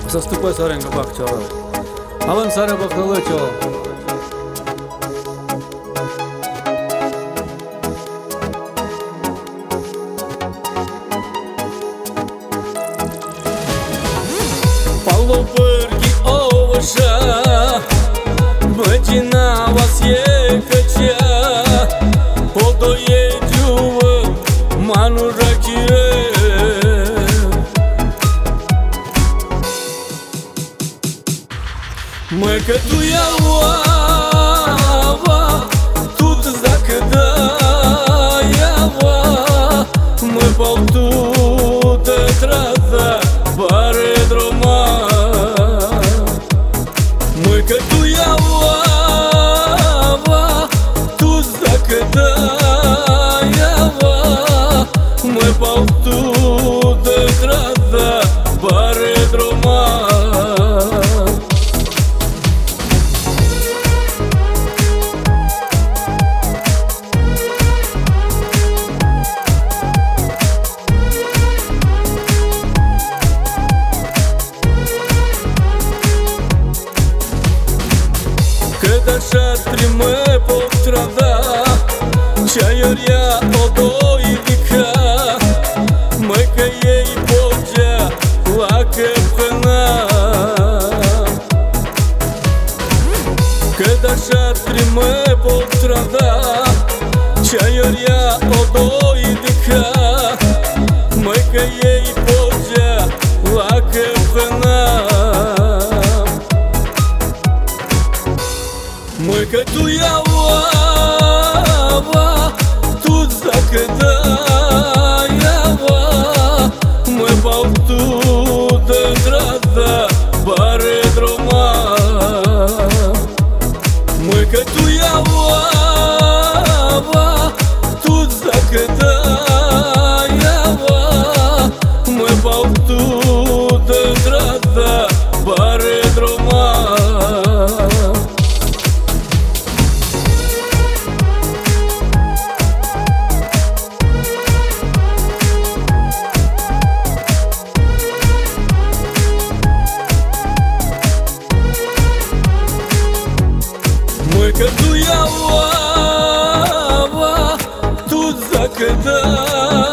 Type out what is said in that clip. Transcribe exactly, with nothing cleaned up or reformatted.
Заступай саренга бакчала. Алан саре бакалычо. Полубырги овыша, бătina вас e căcea, podoiediu manu rachire. Mă că tu iau ava, tu dacă da iava, mă pau tu te trata bare droma. Mă că tu iau ava, tu dacă da iava, mă pau tu te trata bare droma. Когда шатри мы повтрада, чайоря одоидика, мы каей поджа лаке пхана. Когда шатри мы повтрада, чайоря одоидика, мы каей поджа лаке пхана. Mă că tu iau ava, tu dacă da iava, mă pau tu te trata bare droma. Mă că tu iau ava, tu dacă da iava, mă pau tu te trata bare droma. Mă că tu iau ava, tu dacă da